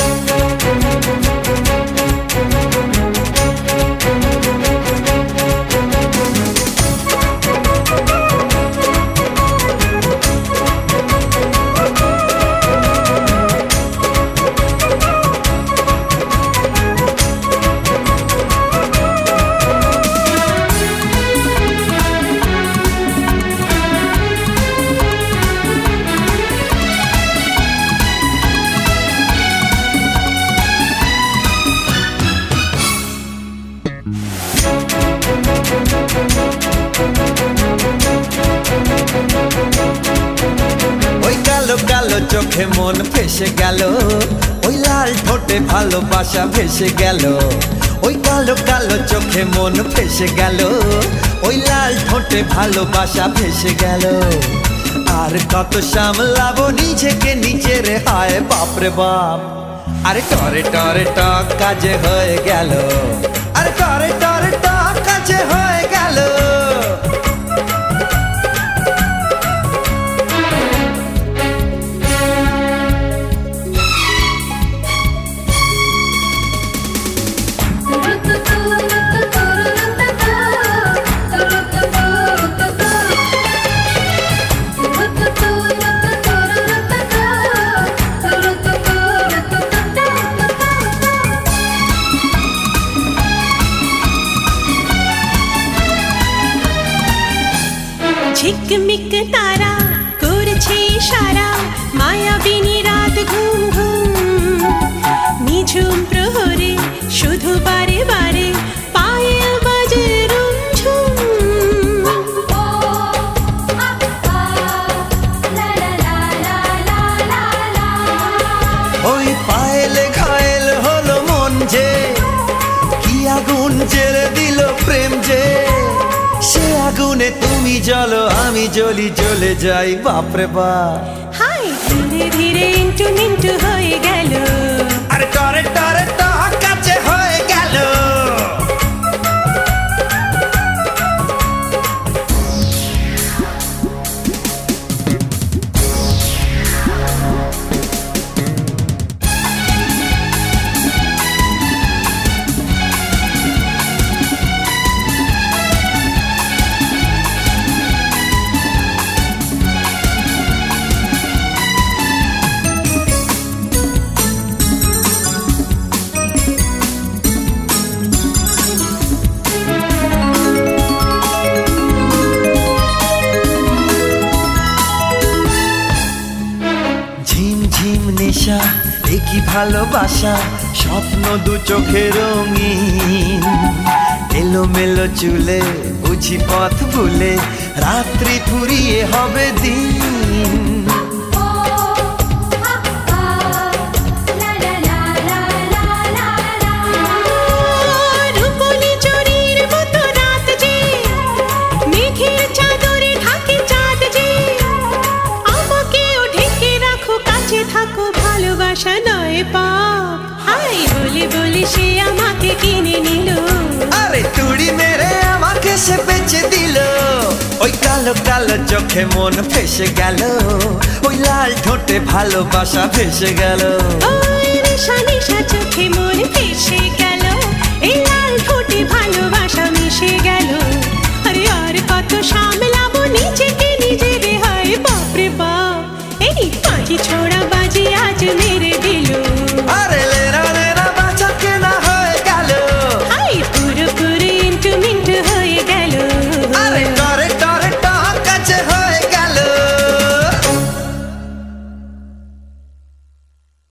কালো চোখে মন ফেসে গেল, ওই লাল ঠোঁটে ভালোবাসা ভেসে গেল। ওই কালো কালো চোখে মন ফেসে গেল, ওই লাল ঠোঁটে ভালোবাসা ভেসে গেল। আর কত সামলাবো নিজেকে নিজের, হায় বাপরে বাপ। আরে টরে টরে টক কাজে হয়ে গেল, আরে টরে টরে টক কাজে হয়ে গেল। ঝিকমিক তারা করছে ইশারা, মায়াবিনী রাত ঘুম ঘুম। নিঝুম প্রহরে শুধু বারে বারে পায়েল বাজে রুমঝুম। ওই পায়েলে ঘায়েল হলো মন যে, কি আগুন জেলে দিল প্রেম যে। সে আগুনে তুমি জ্বলো আমি জ্বলি, জ্বলে যাই বাপরে বাপ। হাই ধীরে ধীরে ইন্টু মিন্টু হয়ে গেল, আরে টরে টরে টক কাছে হয়ে গেল। ঝিমঝিম নেশা একই ভালোবাসা, স্বপ্ন দু চোখে রঙিন। এলোমেলো চুলে বুঝি পথ ভুলে, রাত্রি ফুরিয়ে হবে দিন। ভালোবাসা নয় পাপ, হাই বলে বলে সে আমাকে কিনে নিল। আরে তুড়ি মেরে আমাকে সে বেচে দিল। ওই কালো কালো চোখে মন ফেসে গেল, ওই লাল ঠোঁটে ভালোবাসা ভেসে গেল।